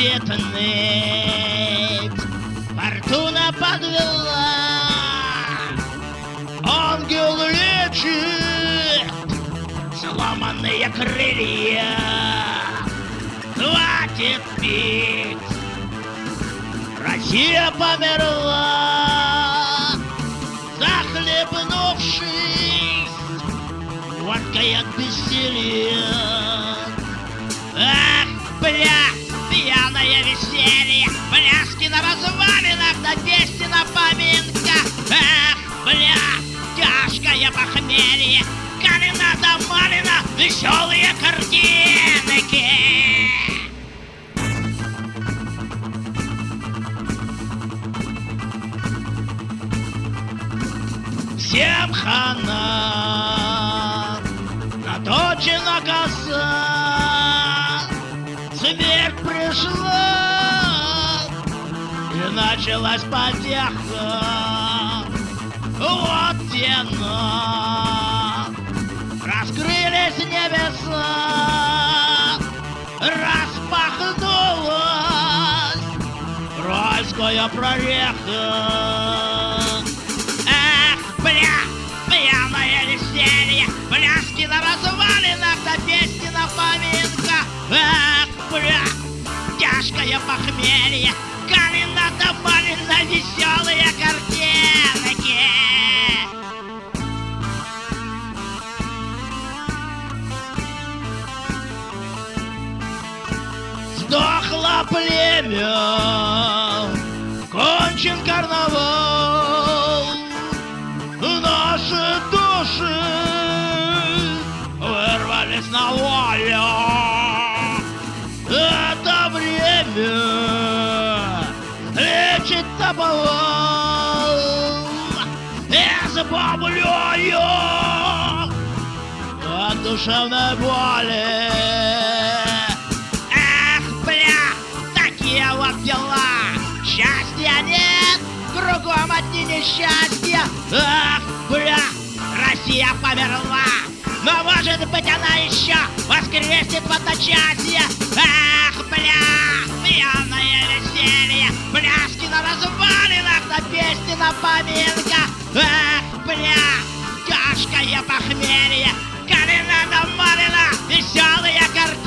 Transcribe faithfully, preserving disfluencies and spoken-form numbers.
будет ныть. Фортуна подвела, ангел лечит сломанные крылья. Хватит пить, Россия померла, захлебнувшись водкой от бессилия. Ах, бля, пьяное веселье, пляски на развалинах, да песни на поминках. Ах, бля, тяжкое похмелье, Калина да Малина, веселые картинки. Всем хана, наточена коса, смерть пришла, и началась потеха. Вот тена, раскрылись небеса, распахнулась райская прореха. Эх, бля, пьяное веселье, пляски на развалинах, да песни на поминках. Эх, бля, тяжкое похмелье, Калина да Малина, веселые картинки. Сдохло племя, кончен карнавал, наши души вырвались на волю. Это время лечит наповал, избавляю от душевной боли. Эх, бля, такие вот дела, счастья нет, кругом одни несчастья. Ах, бля, Россия померла, но может быть она еще воскреснет в одночасье. Ах, бля, пьяное веселье, пляски на развалинах, да песни на поминках. Ах, бля, тяжкое похмелье, Калина да Малина, веселые картинки.